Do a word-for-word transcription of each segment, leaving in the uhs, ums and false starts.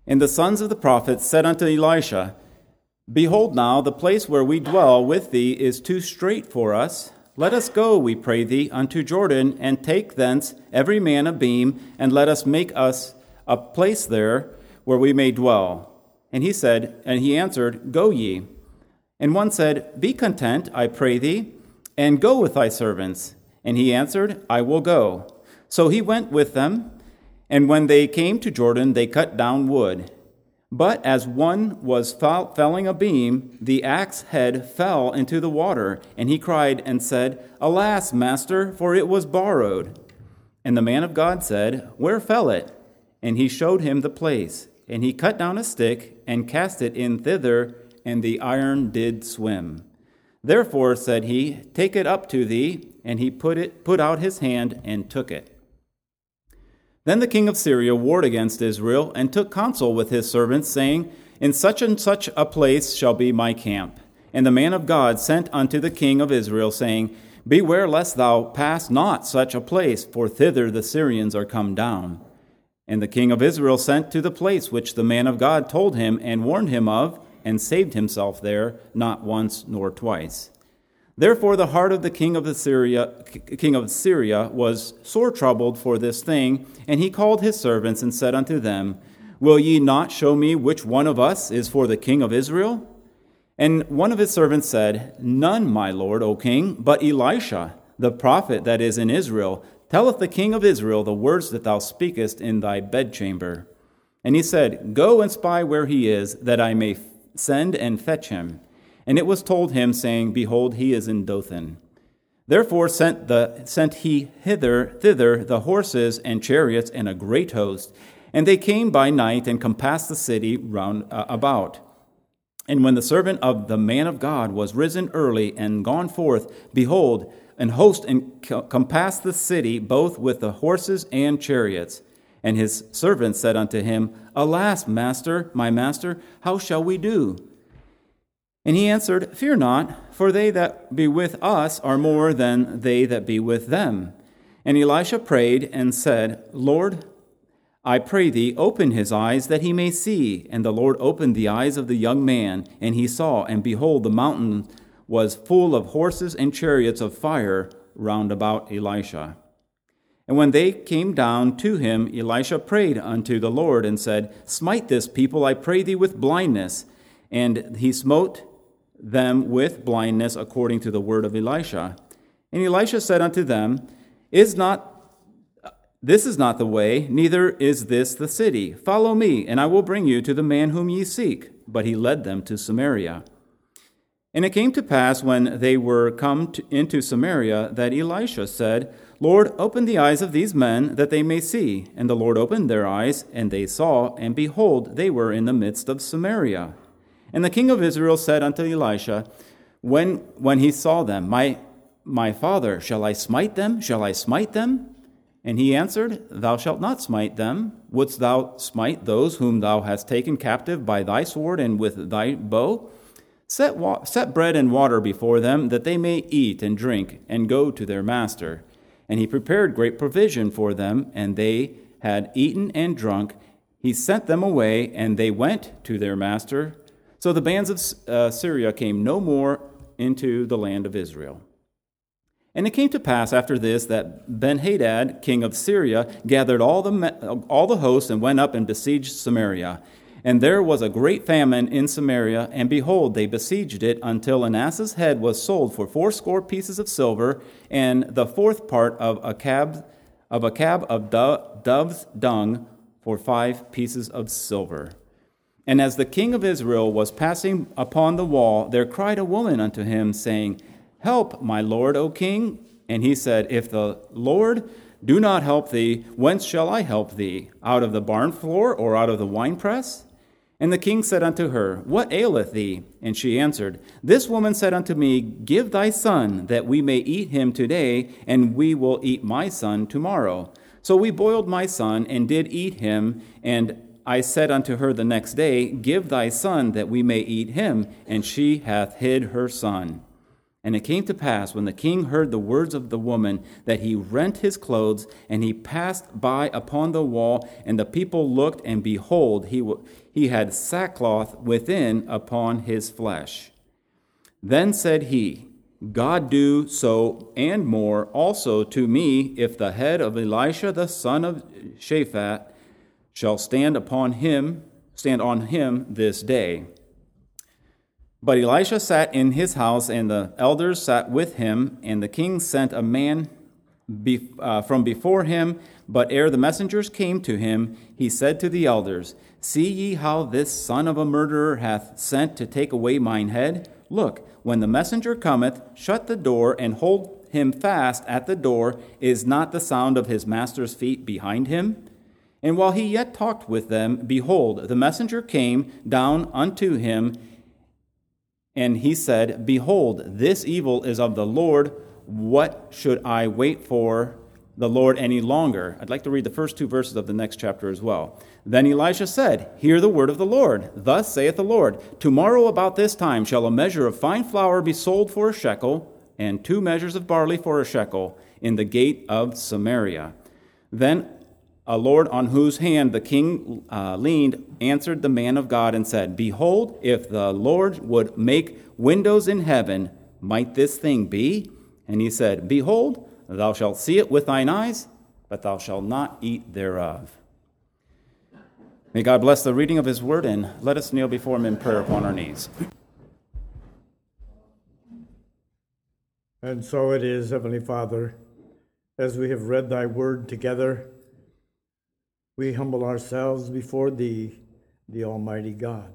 And the sons of the prophets said unto Elisha, Behold now, the place where we dwell with thee is too strait for us. Let us go, we pray thee, unto Jordan, and take thence every man a beam, and let us make us a place there where we may dwell. And he said, and he answered, Go ye. And one said, Be content, I pray thee, and go with thy servants. And he answered, I will go. So he went with them, and when they came to Jordan, they cut down wood. But as one was felling a beam, the axe head fell into the water, and he cried and said, Alas, master, for it was borrowed. And the man of God said, Where fell it? And he showed him the place. And he cut down a stick and cast it in thither, and the iron did swim. Therefore, said he, Take it up to thee. And he put it, put out his hand and took it. Then the king of Syria warred against Israel, and took counsel with his servants, saying, In such and such a place shall be my camp. And the man of God sent unto the king of Israel, saying, Beware lest thou pass not such a place, for thither the Syrians are come down. And the king of Israel sent to the place which the man of God told him, and warned him of, and saved himself there, not once nor twice. Therefore the heart of the king of the Syria, king of Syria was sore troubled for this thing, and he called his servants and said unto them, Will ye not show me which one of us is for the king of Israel? And one of his servants said, None, my lord, O king, but Elisha, the prophet that is in Israel, telleth the king of Israel the words that thou speakest in thy bedchamber. And he said, Go and spy where he is, that I may send and fetch him. And it was told him, saying, Behold, he is in Dothan. Therefore sent the sent he hither thither the horses and chariots and a great host. And they came by night and compassed the city round uh, about. And when the servant of the man of God was risen early and gone forth, behold, an host compassed the city, both with the horses and chariots. And his servant said unto him, Alas, master, my master, how shall we do? And he answered, Fear not, for they that be with us are more than they that be with them. And Elisha prayed and said, Lord, I pray thee, open his eyes that he may see. And the Lord opened the eyes of the young man, and he saw, and behold, the mountain was full of horses and chariots of fire round about Elisha. And when they came down to him, Elisha prayed unto the Lord and said, Smite this people, I pray thee, with blindness. And he smote them with blindness according to the word of Elisha. And Elisha said unto them, Is not this is not the way, neither is this the city. Follow me, and I will bring you to the man whom ye seek. But he led them to Samaria. And it came to pass, when they were come to, into Samaria, that Elisha said, Lord, open the eyes of these men, that they may see. And the Lord opened their eyes, and they saw, and behold, they were in the midst of Samaria. And the king of Israel said unto Elisha, when, when he saw them, my, my father, shall I smite them? Shall I smite them? And he answered, Thou shalt not smite them. Wouldst thou smite those whom thou hast taken captive by thy sword and with thy bow? Set, wa- set bread and water before them, that they may eat and drink, and go to their master. And he prepared great provision for them, and they had eaten and drunk. He sent them away, and they went to their master. So the bands of uh, Syria came no more into the land of Israel. And it came to pass after this that Ben-Hadad, king of Syria, gathered all the all the host and went up and besieged Samaria. And there was a great famine in Samaria, and behold, they besieged it until an ass's head was sold for fourscore pieces of silver, and the fourth part of a cab of a cab of do- dove's dung for five pieces of silver. And as the king of Israel was passing upon the wall, there cried a woman unto him, saying, Help, my lord, O king. And he said, If the Lord do not help thee, whence shall I help thee? Out of the barn floor, or out of the winepress? And the king said unto her, What aileth thee? And she answered, This woman said unto me, Give thy son, that we may eat him today, and we will eat my son tomorrow. So we boiled my son, and did eat him, and I said unto her the next day, Give thy son, that we may eat him. And she hath hid her son. And it came to pass, when the king heard the words of the woman, that he rent his clothes, and he passed by upon the wall, and the people looked, and behold, he, w- he had sackcloth within upon his flesh. Then said he, God do so and more also to me, if the head of Elisha the son of Shaphat shall stand upon him, stand on him this day. But Elisha sat in his house, and the elders sat with him, and the king sent a man be, uh, from before him. But ere the messengers came to him, he said to the elders, See ye how this son of a murderer hath sent to take away mine head? Look, when the messenger cometh, shut the door, and hold him fast at the door. Is not the sound of his master's feet behind him? And while he yet talked with them, behold, the messenger came down unto him, and he said, Behold, this evil is of the Lord. What should I wait for the Lord any longer? I'd like to read the first two verses of the next chapter as well. Then Elisha said, Hear the word of the Lord. Thus saith the Lord, Tomorrow about this time shall a measure of fine flour be sold for a shekel, and two measures of barley for a shekel, in the gate of Samaria. Then a Lord on whose hand the king uh, leaned answered the man of God and said, Behold, if the Lord would make windows in heaven, might this thing be? And he said, Behold, thou shalt see it with thine eyes, but thou shalt not eat thereof. May God bless the reading of his word, and let us kneel before him in prayer upon our knees. And so it is, Heavenly Father, as we have read thy word together, we humble ourselves before thee, the Almighty God.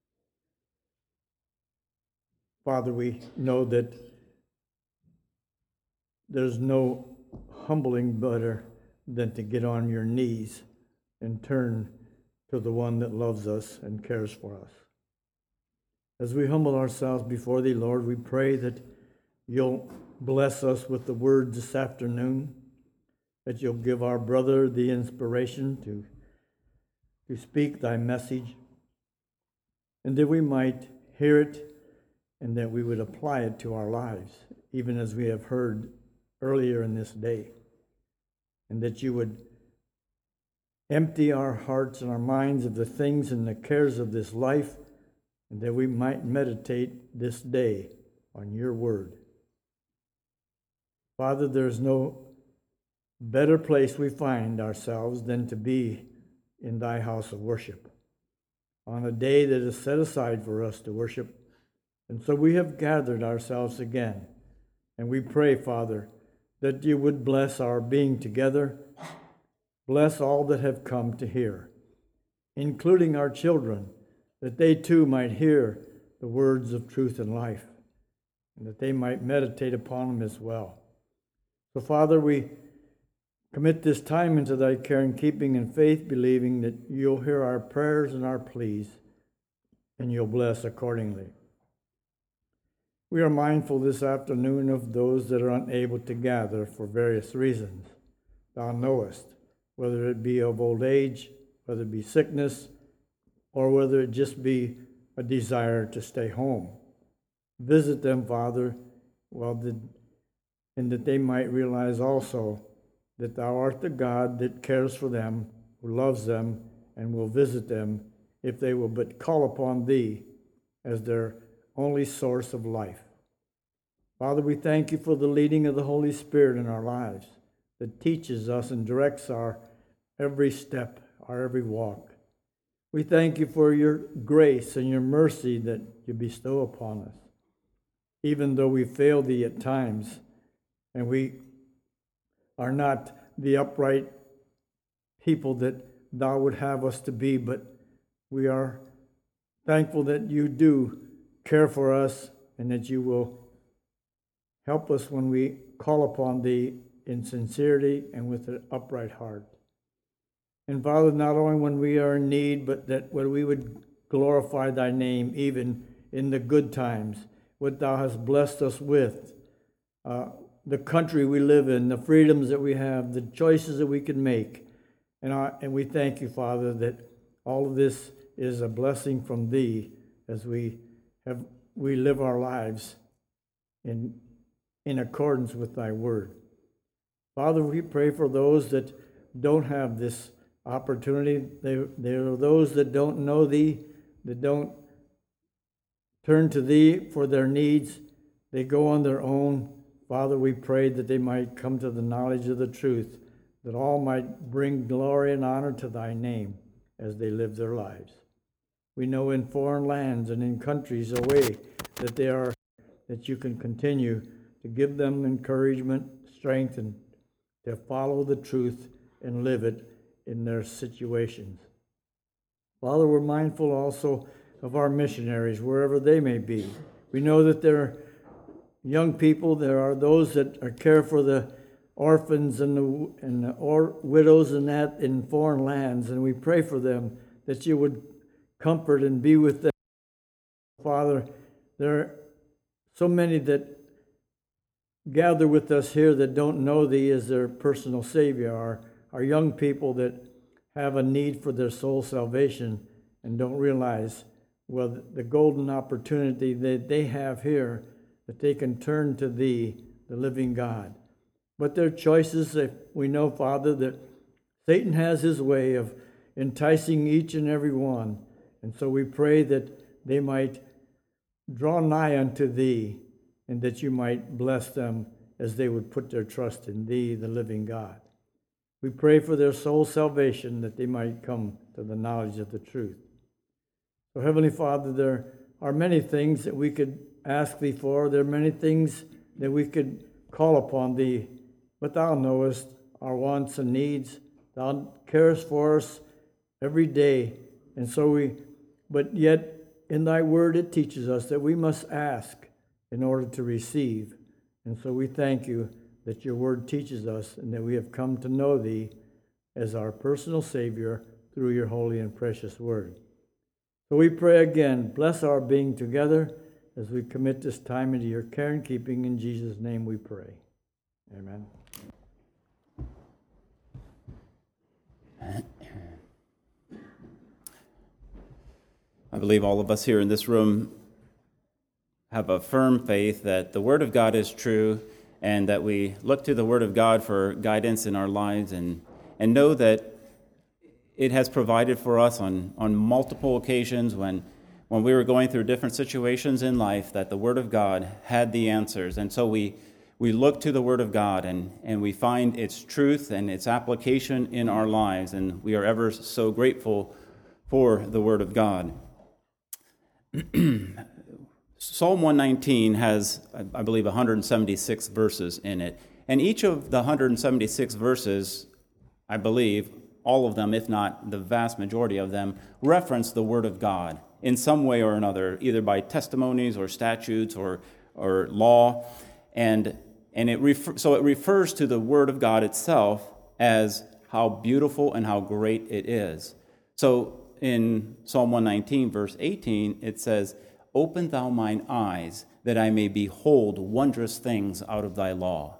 Father, we know that there's no humbling better than to get on your knees and turn to the one that loves us and cares for us. As we humble ourselves before thee, Lord, we pray that you'll bless us with the word this afternoon, that you'll give our brother the inspiration to, to speak thy message, and that we might hear it and that we would apply it to our lives, even as we have heard earlier in this day, and that you would empty our hearts and our minds of the things and the cares of this life, and that we might meditate this day on your word. Father, there's no better place we find ourselves than to be in thy house of worship on a day that is set aside for us to worship. And so we have gathered ourselves again, and we pray, Father, that you would bless our being together, bless all that have come to hear, including our children, that they too might hear the words of truth and life, and that they might meditate upon them as well. So, Father, we commit this time into thy care and keeping and faith, believing that you'll hear our prayers and our pleas, and you'll bless accordingly. We are mindful this afternoon of those that are unable to gather for various reasons. Thou knowest, whether it be of old age, whether it be sickness, or whether it just be a desire to stay home. Visit them, Father, well, the, and that they might realize also that thou art the God that cares for them, who loves them, and will visit them if they will but call upon thee as their only source of life. Father, we thank you for the leading of the Holy Spirit in our lives that teaches us and directs our every step, our every walk. We thank you for your grace and your mercy that you bestow upon us, even though we fail thee at times and we are not the upright people that thou would have us to be, but we are thankful that you do care for us and that you will help us when we call upon thee in sincerity and with an upright heart. And Father, not only when we are in need, but that when we would glorify thy name even in the good times, what thou hast blessed us with, uh, the country we live in, the freedoms that we have, the choices that we can make. And, our, and we thank you, Father, that all of this is a blessing from thee as we have we live our lives in, in accordance with thy word. Father, we pray for those that don't have this opportunity. They, there are those that don't know thee, that don't turn to thee for their needs. They go on their own. Father, we pray that they might come to the knowledge of the truth, that all might bring glory and honor to thy name as they live their lives. We know in foreign lands and in countries away that they are, that you can continue to give them encouragement, strength, and to follow the truth and live it in their situations. Father, we're mindful also of our missionaries, wherever they may be. We know that there are young people, there are those that are care for the orphans and the, and the or, widows and that in foreign lands, and we pray for them that you would comfort and be with them. Father, there are so many that gather with us here that don't know thee as their personal Savior, our, our young people that have a need for their soul salvation and don't realize, well, the golden opportunity that they have here, that they can turn to thee, the living God. But their choices, we know, Father, that Satan has his way of enticing each and every one. And so we pray that they might draw nigh unto thee, and that you might bless them as they would put their trust in thee, the living God. We pray for their soul salvation, that they might come to the knowledge of the truth. So, Heavenly Father, there are many things that we could ask thee for. There are many things that we could call upon thee, but thou knowest our wants and needs. Thou carest for us every day. And so we, but yet in thy word it teaches us that we must ask in order to receive. And so we thank you that your word teaches us and that we have come to know thee as our personal Savior through your holy and precious word. So we pray again, bless our being together as we commit this time into your care and keeping. In Jesus' name we pray. Amen. I believe all of us here in this room have a firm faith that the Word of God is true, and that we look to the Word of God for guidance in our lives, and, and know that it has provided for us on, on multiple occasions when, when we were going through different situations in life, that the Word of God had the answers. And so we, we look to the Word of God, and, and we find its truth and its application in our lives, and we are ever so grateful for the Word of God. Psalm one nineteen has, I believe, one hundred seventy-six verses in it. And each of the one hundred seventy-six verses, I believe, all of them, if not the vast majority of them, reference the Word of God in some way or another, either by testimonies or statutes or, or law. And, and it refer, so it refers to the Word of God itself as how beautiful and how great it is. So in Psalm one nineteen, verse eighteen, it says, "Open thou mine eyes, that I may behold wondrous things out of thy law."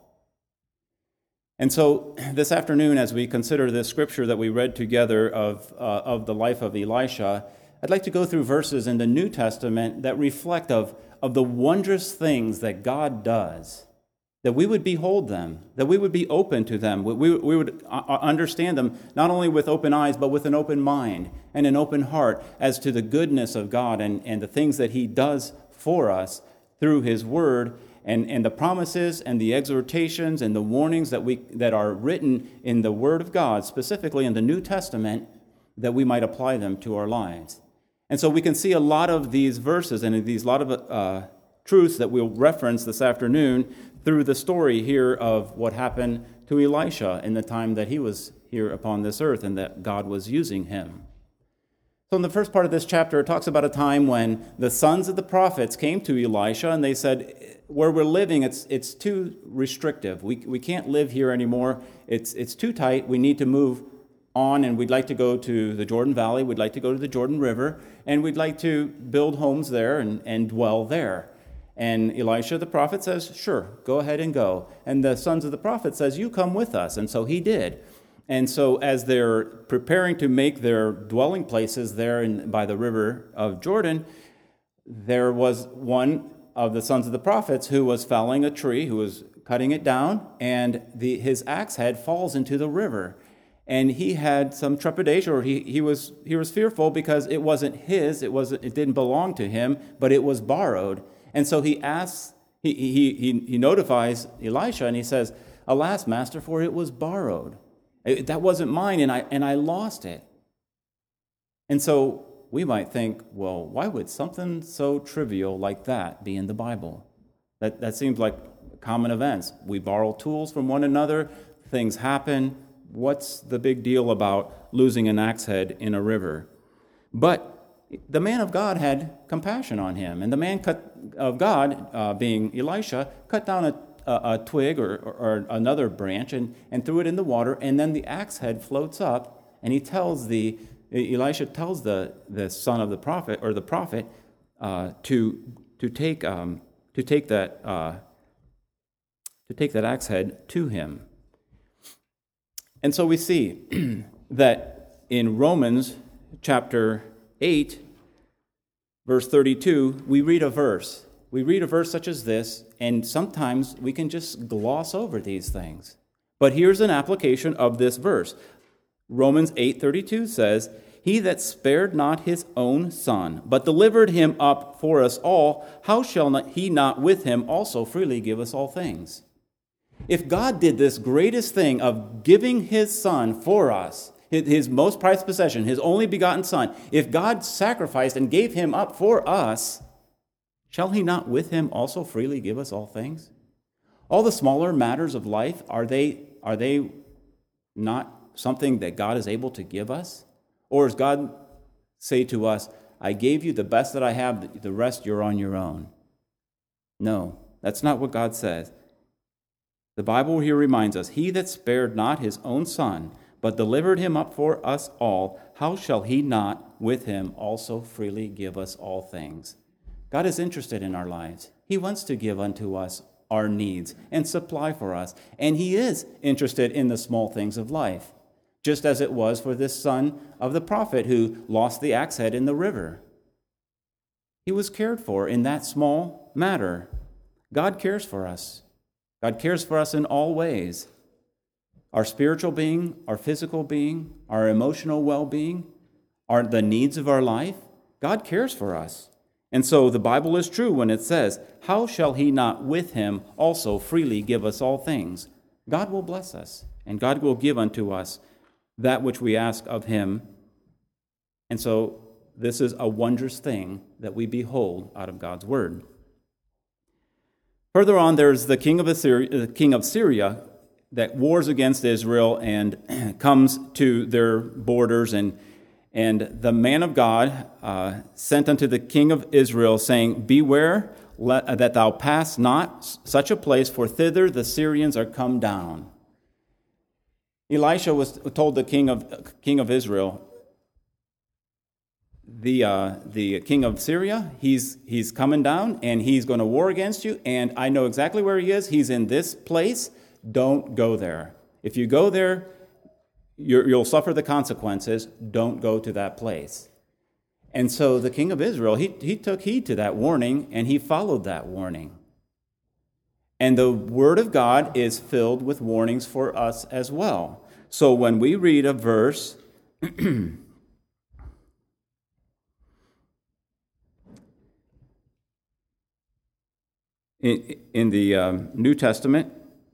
And so this afternoon, as we consider this scripture that we read together of, uh, of the life of Elisha, I'd like to go through verses in the New Testament that reflect of, of the wondrous things that God does, that we would behold them, that we would be open to them, we, we, we would understand them not only with open eyes, but with an open mind and an open heart as to the goodness of God and, and the things that he does for us through his word, and, and the promises and the exhortations and the warnings that we that are written in the Word of God, specifically in the New Testament, that we might apply them to our lives. And so we can see a lot of these verses and these lot of uh, truths that we'll reference this afternoon through the story here of what happened to Elisha in the time that he was here upon this earth and that God was using him. So in the first part of this chapter, it talks about a time when the sons of the prophets came to Elisha and they said, where we're living, it's it's too restrictive. We we can't live here anymore. It's it's too tight. We need to move on, and we'd like to go to the Jordan Valley. We'd like to go to the Jordan River, and we'd like to build homes there and, and dwell there. And Elisha the prophet says, sure, go ahead and go. And the sons of the prophet says, you come with us. And so he did. And so as they're preparing to make their dwelling places there in, by the river of Jordan, there was one of the sons of the prophets who was felling a tree, who was cutting it down, and the, his axe head falls into the river. And he had some trepidation, or he, he was he was fearful because it wasn't his, it wasn't it didn't belong to him, but it was borrowed. And so he asks, he he he, he notifies Elisha, and he says, "Alas, master, for it was borrowed. It, that wasn't mine, and I and I lost it." And so we might think, well, why would something so trivial like that be in the Bible? That that seems like common events. We borrow tools from one another, things happen. What's the big deal about losing an axe head in a river? But the man of God had compassion on him, and the man cut, of God, uh, being Elisha, cut down a, a, a twig or, or, or another branch and, and threw it in the water, and then the axe head floats up, and he tells the Elisha tells the, the son of the prophet or the prophet uh, to to take um, to take that uh, to take that axe head to him. And so we see that in Romans chapter eight, verse thirty-two, we read a verse. We read a verse such as this, and sometimes we can just gloss over these things. But here's an application of this verse. Romans eight thirty-two says, "He that spared not his own son, but delivered him up for us all, how shall not he not with him also freely give us all things?" If God did this greatest thing of giving his son for us, his most prized possession, his only begotten son, if God sacrificed and gave him up for us, shall he not with him also freely give us all things? All the smaller matters of life, are they, are they not something that God is able to give us? Or does God say to us, "I gave you the best that I have, the rest you're on your own"? No, that's not what God says. The Bible here reminds us, "He that spared not his own son, but delivered him up for us all, how shall he not with him also freely give us all things?" God is interested in our lives. He wants to give unto us our needs and supply for us. And he is interested in the small things of life, just as it was for this son of the prophet who lost the axe head in the river. He was cared for in that small matter. God cares for us. God cares for us in all ways. Our spiritual being, our physical being, our emotional well-being, our, the needs of our life, God cares for us. And so the Bible is true when it says, "How shall he not with him also freely give us all things?" God will bless us, and God will give unto us that which we ask of him. And so this is a wondrous thing that we behold out of God's word. Further on, there's the king of Assyria, the king of Syria that wars against Israel and comes to their borders. And, and the man of God uh, sent unto the king of Israel, saying, "Beware let, that thou pass not such a place, for thither the Syrians are come down." Elisha was told the king of king of Israel, the uh, the king of Syria, he's he's coming down and he's going to war against you, and I know exactly where he is. He's in this place. Don't go there. If you go there, you're, you'll suffer the consequences. Don't go to that place. And so the king of Israel, he he took heed to that warning, and he followed that warning. And the word of God is filled with warnings for us as well. So when we read a verse in, in the um, New Testament,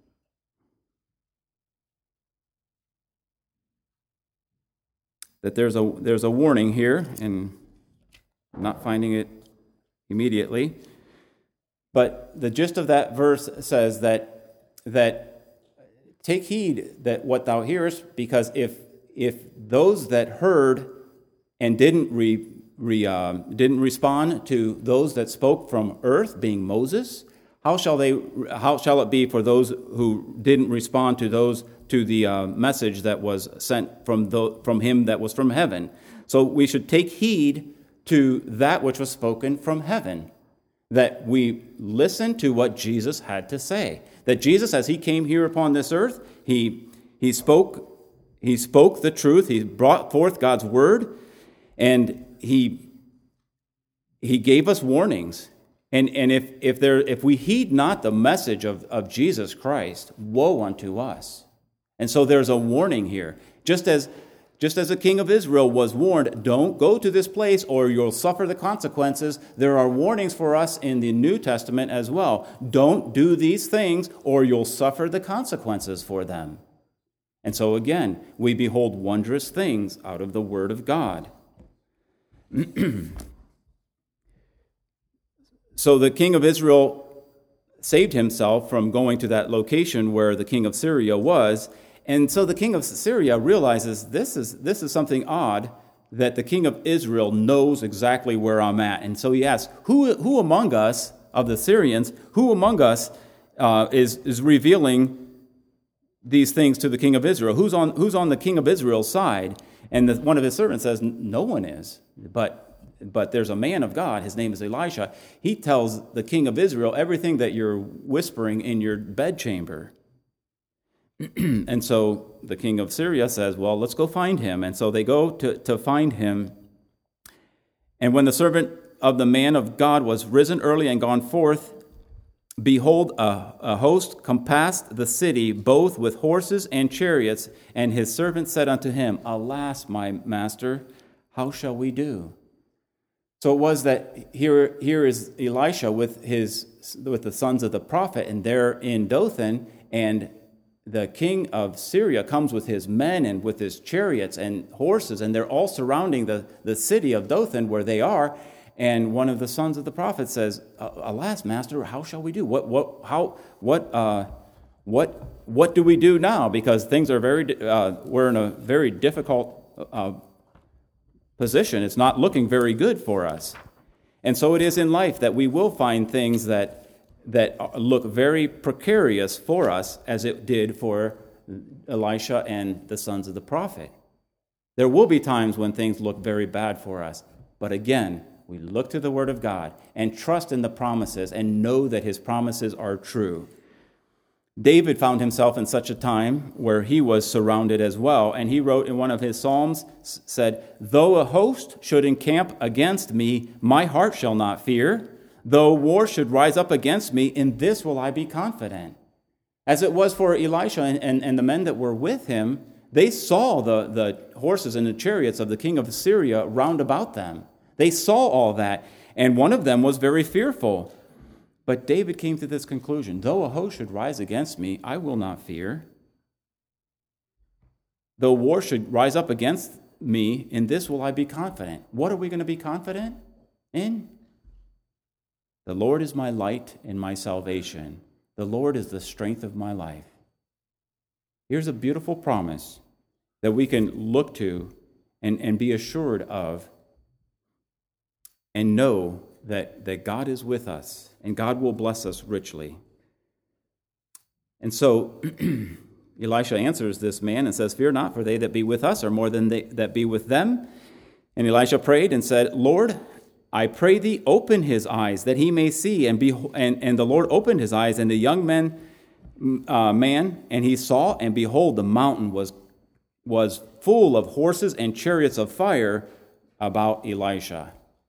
that there's a there's a warning here, and I'm not finding it immediately. But the gist of that verse says that that take heed that what thou hearest, because if if those that heard and didn't re, re uh, didn't respond to those that spoke from earth, being Moses, how shall they how shall it be for those who didn't respond to those to the uh, message that was sent from the from him that was from heaven? So we should take heed to that which was spoken from heaven, that we listen to what Jesus had to say. That Jesus, as he came here upon this earth, he he spoke he spoke the truth. He brought forth God's word, and he he gave us warnings. And, and if, if, there, if we heed not the message of, of Jesus Christ, woe unto us. And so there's a warning here. Just as, just as the king of Israel was warned, don't go to this place or you'll suffer the consequences, there are warnings for us in the New Testament as well. Don't do these things or you'll suffer the consequences for them. And so again, we behold wondrous things out of the Word of God. So the king of Israel saved himself from going to that location where the king of Syria was. And so the king of Syria realizes this is this is something odd, that the king of Israel knows exactly where I'm at. And so he asks, who, who among us, of the Syrians, who among us uh, is, is revealing these things to the king of Israel? Who's on, who's on the king of Israel's side? And the, one of his servants says, no one is. But But there's a man of God, his name is Elisha. He tells the king of Israel everything that you're whispering in your bedchamber. And so the king of Syria says, well, let's go find him. And so they go to, to find him. And when the servant of the man of God was risen early and gone forth, behold, a, a host compassed the city, both with horses and chariots. And his servant said unto him, alas, my master, how shall we do? So it was that here, here is Elisha with his with the sons of the prophet, and they're in Dothan, and the king of Syria comes with his men and with his chariots and horses, and they're all surrounding the, the city of Dothan where they are. And one of the sons of the prophet says, alas, master, how shall we do? What what how what uh, what what do we do now? Because things are very uh, we're in a very difficult uh, position. It's not looking very good for us. And so it is in life that we will find things that that look very precarious for us, as it did for Elisha and the sons of the prophet. There will be times when things look very bad for us. But again, we look to the Word of God and trust in the promises and know that His promises are true. David found himself in such a time where he was surrounded as well, and he wrote in one of his Psalms, said, though a host should encamp against me, my heart shall not fear. Though war should rise up against me, in this will I be confident. As it was for Elisha and, and, and the men that were with him, they saw the, the horses and the chariots of the king of Syria round about them. They saw all that, and one of them was very fearful. But David came to this conclusion, though a host should rise against me, I will not fear. Though war should rise up against me, in this will I be confident. What are we going to be confident in? The Lord is my light and my salvation. The Lord is the strength of my life. Here's a beautiful promise that we can look to and, and be assured of and know that, that God is with us and God will bless us richly. And so Elisha answers this man and says, fear not, for they that be with us are more than they that be with them. And Elisha prayed and said, Lord, I pray thee, open his eyes that he may see. And, be, and, and the Lord opened his eyes, and the young man, uh, man, and he saw, and behold, the mountain was, was full of horses and chariots of fire about Elisha.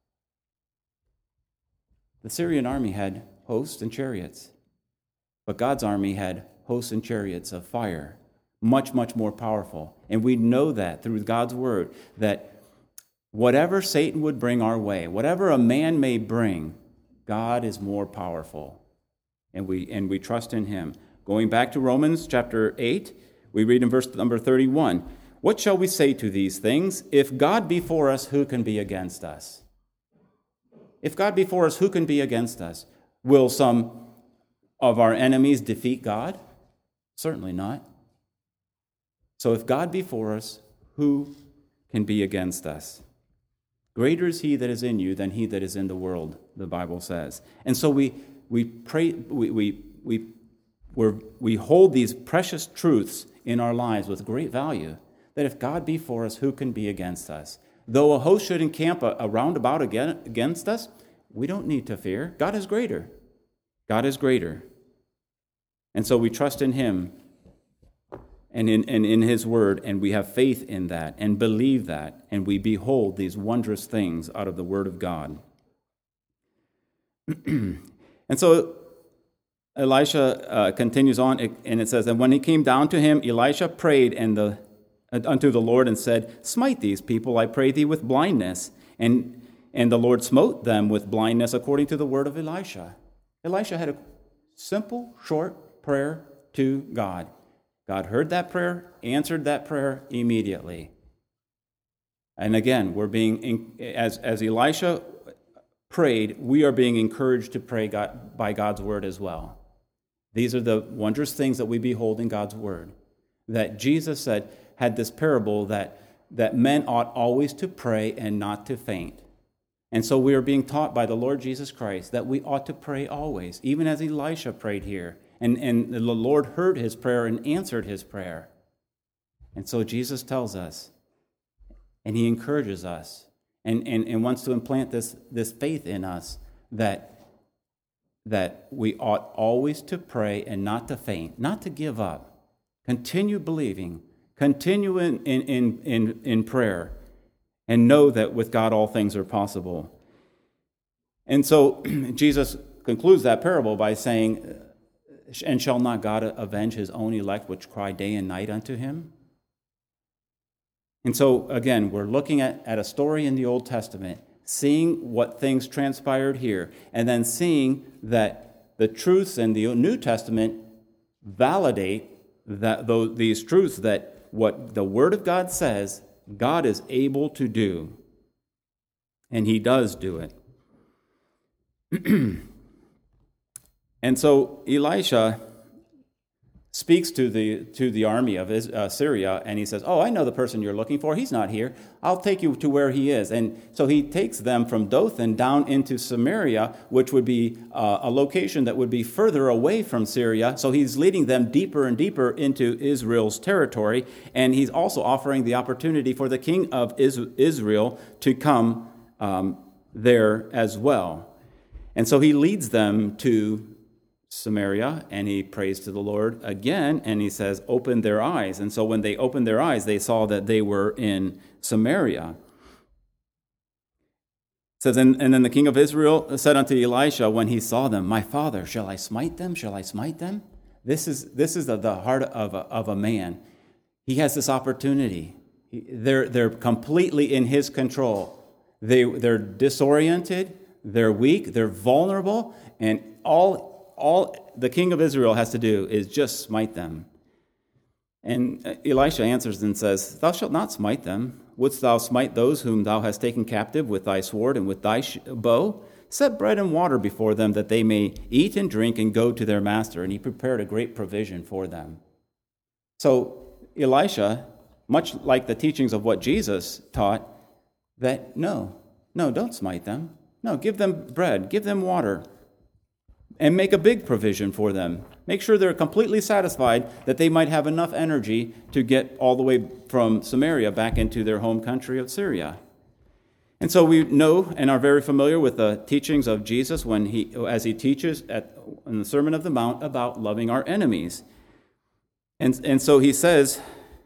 The Syrian army had hosts and chariots, but God's army had hosts and chariots of fire, much, much more powerful. And we know that through God's word, that whatever Satan would bring our way, whatever a man may bring, God is more powerful. And we and we trust in him. Going back to Romans chapter eight, we read in verse number thirty-one, what shall we say to these things? If God be for us, who can be against us? If God be for us, who can be against us? Will some of our enemies defeat God? Certainly not. So if God be for us, who can be against us? Greater is he that is in you than he that is in the world, the Bible says. And so we we pray we we we we're, we hold these precious truths in our lives with great value, that if God be for us, who can be against us? Though a host should encamp around about against us, we don't need to fear. God is greater. God is greater. And so we trust in him and in, and in his word, and we have faith in that and believe that, and we behold these wondrous things out of the word of God. And so Elisha uh, continues on, and it says, and when he came down to him, Elisha prayed and the, unto the Lord and said, smite these people, I pray thee, with blindness. And, and the Lord smote them with blindness according to the word of Elisha. Elisha had a simple, short prayer to God. God heard that prayer, answered that prayer immediately. And again, we're being, as, as Elisha prayed, we are being encouraged to pray God, by God's word as well. These are the wondrous things that we behold in God's word. That Jesus said, had this parable that, that men ought always to pray and not to faint. And so we are being taught by the Lord Jesus Christ that we ought to pray always, even as Elisha prayed here. And, and the Lord heard his prayer and answered his prayer. And so Jesus tells us, and he encourages us, and, and, and wants to implant this, this faith in us that, that we ought always to pray and not to faint, not to give up. Continue believing, continue in, in, in, in, in prayer, and know that with God all things are possible. And so Jesus concludes that parable by saying, and shall not God avenge his own elect which cry day and night unto him? And so, again, we're looking at, at a story in the Old Testament, seeing what things transpired here, and then seeing that the truths in the New Testament validate that those, these truths, that what the Word of God says, God is able to do. And he does do it. And so Elisha speaks to the to the army of uh, Syria, and he says, oh, I know the person you're looking for. He's not here. I'll take you to where he is. And so he takes them from Dothan down into Samaria, which would be uh, a location that would be further away from Syria. So he's leading them deeper and deeper into Israel's territory, and he's also offering the opportunity for the king of Israel to come um, there as well. And so he leads them to Samaria, and he prays to the Lord again, and he says, open their eyes. And so when they opened their eyes, they saw that they were in Samaria. It says, and, and then the king of Israel said unto Elisha when he saw them, my father, shall I smite them? Shall I smite them? This is this is the, the heart of a, of a man. He has this opportunity. They're, they're completely in his control. They, they're disoriented, they're weak, they're vulnerable, and all All the king of Israel has to do is just smite them. And Elisha answers and says, thou shalt not smite them. Wouldst thou smite those whom thou hast taken captive with thy sword and with thy bow? Set bread and water before them, that they may eat and drink and go to their master. And he prepared a great provision for them. So Elisha, much like the teachings of what Jesus taught, that no, no, don't smite them. No, give them bread, give them water. And make a big provision for them. Make sure they're completely satisfied, that they might have enough energy to get all the way from Samaria back into their home country of Syria. And so we know and are very familiar with the teachings of Jesus when he, as he teaches at, in the Sermon of the Mount about loving our enemies. And, and so he says,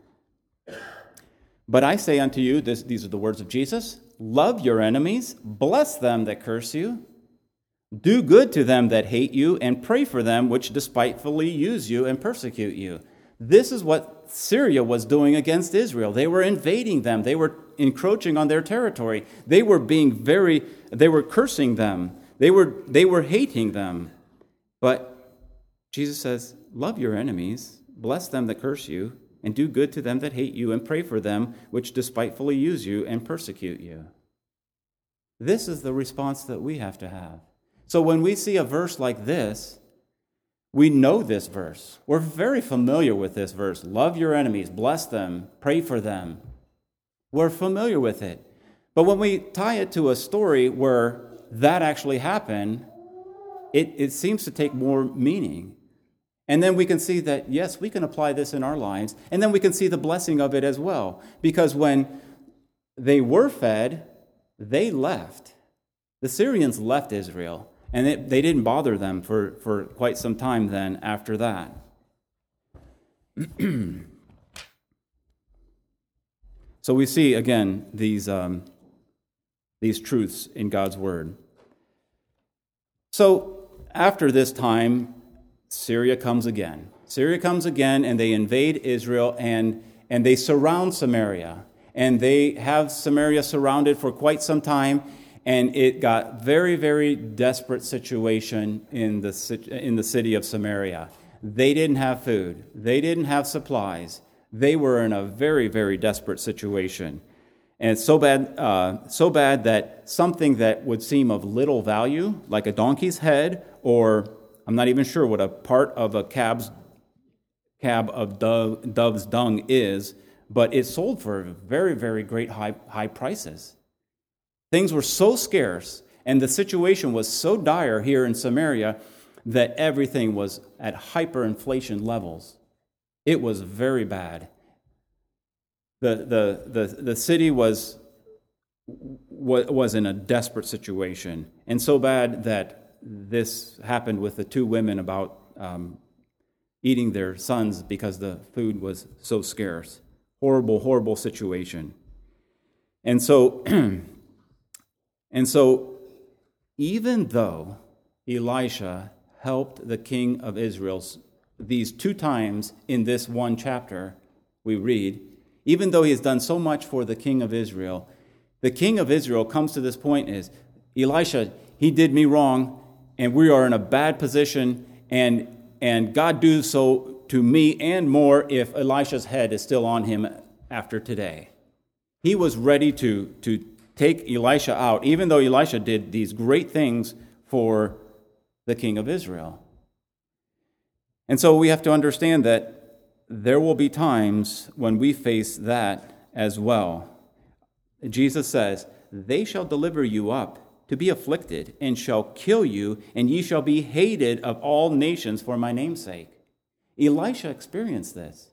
but I say unto you, this, these are the words of Jesus, love your enemies, bless them that curse you, do good to them that hate you, and pray for them which despitefully use you and persecute you. This is what Syria was doing against Israel. They were invading them. They were encroaching on their territory. They were being very, they were cursing them. They were, they were hating them. But Jesus says, love your enemies, bless them that curse you, and do good to them that hate you, and pray for them which despitefully use you and persecute you. This is the response that we have to have. So when we see a verse like this, we know this verse. We're very familiar with this verse. Love your enemies, bless them, pray for them. We're familiar with it. But when we tie it to a story where that actually happened, it, it seems to take more meaning. And then we can see that, yes, we can apply this in our lives. And then we can see the blessing of it as well. Because when they were fed, they left. The Syrians left Israel. And it, they didn't bother them for, for quite some time then after that. So we see, again, these, um, these truths in God's Word. So after this time, Syria comes again. Syria comes again, and they invade Israel, and, and they surround Samaria. And they have Samaria surrounded for quite some time, and it got very, very desperate situation in the, in the city of Samaria. They didn't have food. They didn't have supplies. They were in a very, very desperate situation. And it's so bad, uh, so bad that something that would seem of little value, like a donkey's head, or I'm not even sure what a part of a cab's cab of dove, dove's dung is, but it sold for very, very great high, high prices. Things were so scarce, and the situation was so dire here in Samaria that everything was at hyperinflation levels. It was very bad. The the the, the city was, was in a desperate situation, and so bad that this happened with the two women about um, eating their sons because the food was so scarce. Horrible, horrible situation. And so, and so, even though Elisha helped the king of Israel these two times in this one chapter we read, even though he has done so much for the king of Israel, the king of Israel comes to this point is, Elisha, he did me wrong, and we are in a bad position, and and God do so to me and more if Elisha's head is still on him after today. He was ready to, to take Elisha out, even though Elisha did these great things for the king of Israel. And so we have to understand that there will be times when we face that as well. Jesus says, "They shall deliver you up to be afflicted, and shall kill you, and ye shall be hated of all nations for my name's sake." Elisha experienced this.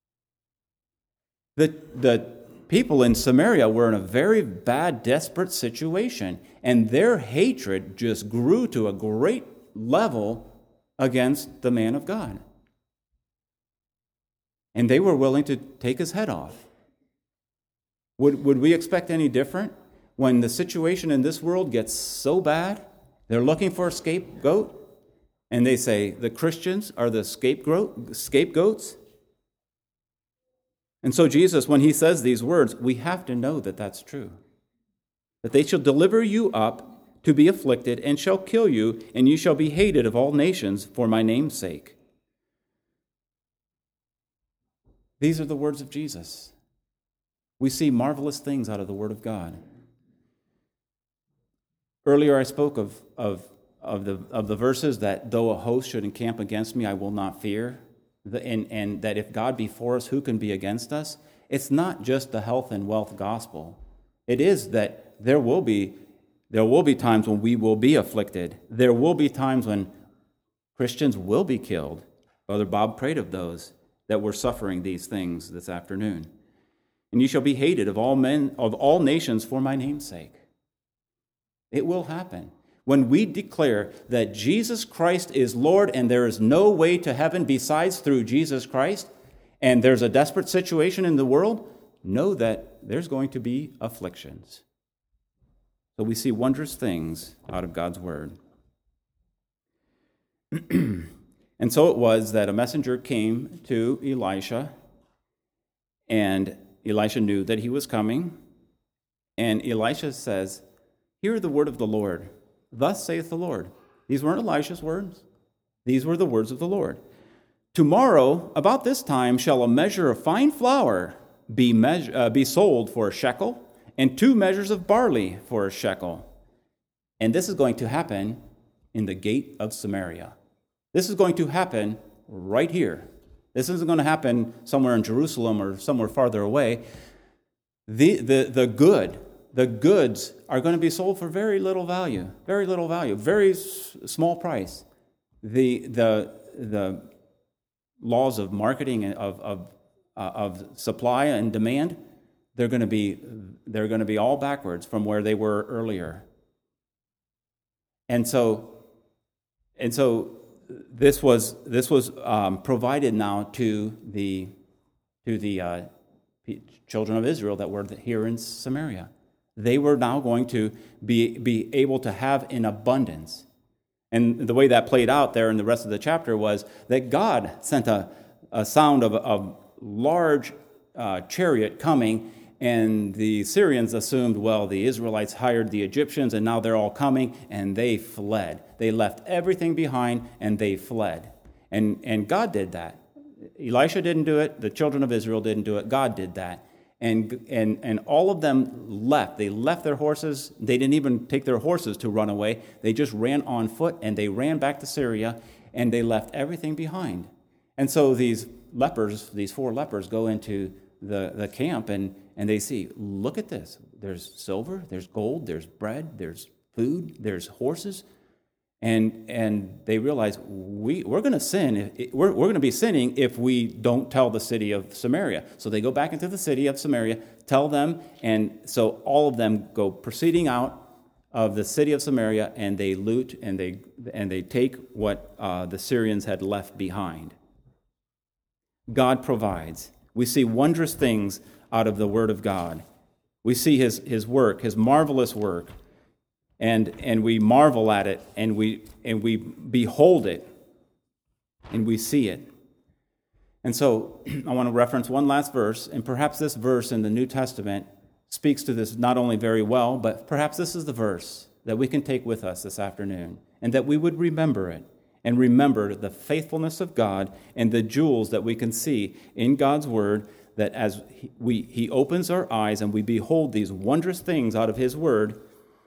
The, the people in Samaria were in a very bad, desperate situation, and their hatred just grew to a great level against the man of God. And they were willing to take his head off. Would, would we expect any different? When the situation in this world gets so bad, they're looking for a scapegoat, and they say the Christians are the scapegoat, scapegoats. And so Jesus, when he says these words, we have to know that that's true. That they shall deliver you up to be afflicted, and shall kill you, and you shall be hated of all nations for my name's sake. These are the words of Jesus. We see marvelous things out of the Word of God. Earlier I spoke of, of, of, the, of the verses that though a host should encamp against me, I will not fear. The, and, and that if God be for us, who can be against us? It's not just the health and wealth gospel. It is that there will be, there will be times when we will be afflicted. There will be times when Christians will be killed. Brother Bob prayed of those that were suffering these things this afternoon. And you shall be hated of all men, of all nations for my name's sake. It will happen. When we declare that Jesus Christ is Lord and there is no way to heaven besides through Jesus Christ, and there's a desperate situation in the world, know that there's going to be afflictions. So we see wondrous things out of God's Word. And so it was that a messenger came to Elisha, and Elisha knew that he was coming, and Elisha says, "Hear the word of the Lord. Thus saith the Lord." These weren't Elisha's words. These were the words of the Lord. "Tomorrow, about this time, shall a measure of fine flour be, meas- uh, be sold for a shekel, and two measures of barley for a shekel." And this is going to happen in the gate of Samaria. This is going to happen right here. This isn't going to happen somewhere in Jerusalem or somewhere farther away. The, the, the good, the goods are going to be sold for very little value, very little value, very s- small price. The, the, the laws of marketing, of, of, uh, of supply and demand, they're going to be, they're going to be all backwards from where they were earlier. And so, and so this was this was um, provided now to the to the uh, children of Israel that were here in Samaria. They were now going to be be able to have in abundance. And the way that played out there in the rest of the chapter was that God sent a, a sound of a large uh, chariot coming, and the Syrians assumed, well, the Israelites hired the Egyptians, and now they're all coming, and they fled. They left everything behind, and they fled. And, and God did that. Elisha didn't do it. The children of Israel didn't do it. God did that. And, and, and all of them left. They left their horses. They didn't even take their horses to run away. They just ran on foot, and they ran back to Syria, and they left everything behind. And so these lepers, these four lepers, go into the, the camp, and, and they see, look at this. There's silver, there's gold, there's bread, there's food, there's horses. And and they realize, we, we're going to sin. We're, we're going to be sinning if we don't tell the city of Samaria. So they go back into the city of Samaria, tell them, and so all of them go proceeding out of the city of Samaria, and they loot, and they and they take what uh, the Syrians had left behind. God provides. We see wondrous things out of the Word of God. We see his, his work, his marvelous work. And and we marvel at it, and we and we behold it, and we see it. And so I want to reference one last verse, and perhaps this verse in the New Testament speaks to this not only very well, but perhaps this is the verse that we can take with us this afternoon, and that we would remember it, and remember the faithfulness of God and the jewels that we can see in God's Word, that as he, we, he opens our eyes and we behold these wondrous things out of His Word,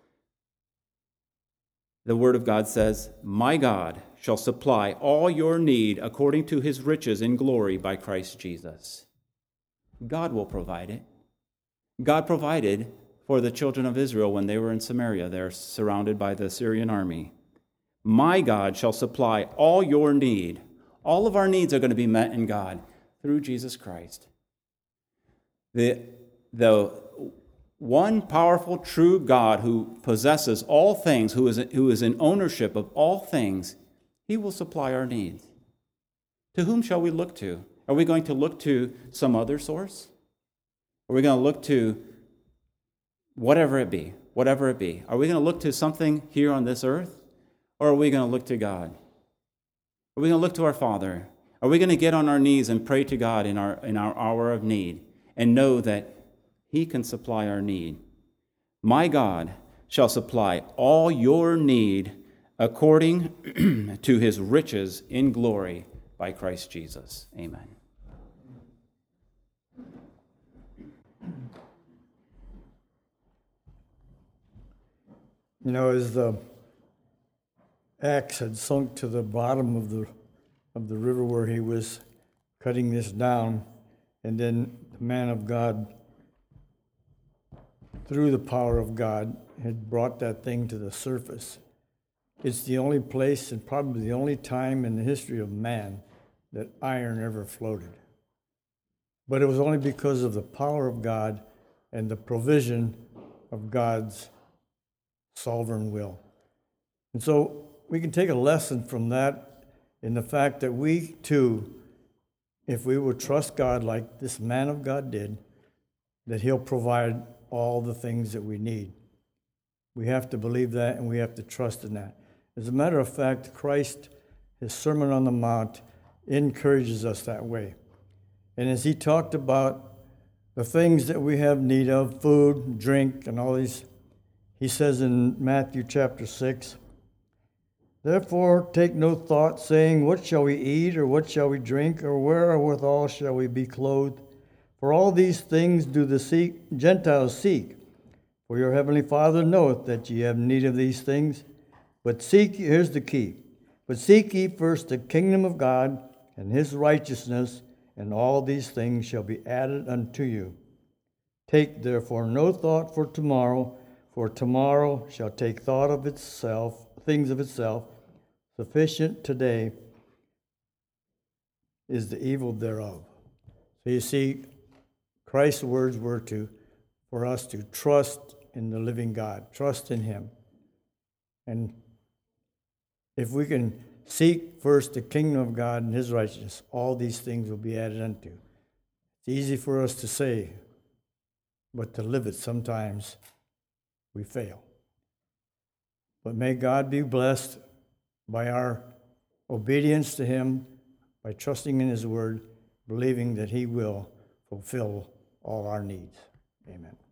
the Word of God says, "My God shall supply all your need according to His riches in glory by Christ Jesus." God will provide it. God provided for the children of Israel when they were in Samaria. They're surrounded by the Syrian army. My God shall supply all your need. All of our needs are going to be met in God through Jesus Christ. The, the one powerful, true God who possesses all things, who is, who is in ownership of all things, He will supply our needs. To whom shall we look to? Are we going to look to some other source? Are we going to look to whatever it be, whatever it be? Are we going to look to something here on this earth? Or are we going to look to God? Are we going to look to our Father? Are we going to get on our knees and pray to God in our, in our hour of need and know that He can supply our need? My God shall supply all your need according to His riches in glory by Christ Jesus. Amen. You know, as the axe had sunk to the bottom of the of the river where he was cutting this down, and then the man of God, through the power of God, had brought that thing to the surface. It's the only place and probably the only time in the history of man that iron ever floated. But it was only because of the power of God and the provision of God's sovereign will. And so we can take a lesson from that in the fact that we too, if we would trust God like this man of God did, that He'll provide all the things that we need. We have to believe that, and we have to trust in that. As a matter of fact, Christ, His Sermon on the Mount, encourages us that way. And as He talked about the things that we have need of, food, drink, and all these, He says in Matthew chapter six, "Therefore take no thought, saying, what shall we eat, or what shall we drink, or wherewithal shall we be clothed? For all these things do the seek, Gentiles seek. For your heavenly Father knoweth that ye have need of these things. But seek," here's the key, "but seek ye first the kingdom of God and His righteousness, and all these things shall be added unto you. Take therefore no thought for tomorrow, for tomorrow shall take thought of itself, things of itself. Sufficient today is the evil thereof." So you see, Christ's words were to for us to trust in the living God, trust in Him. And if we can seek first the kingdom of God and His righteousness, all these things will be added unto. It's easy for us to say, but to live it sometimes we fail. But may God be blessed by our obedience to him, by trusting in his word, believing that he will fulfill all our needs. Amen.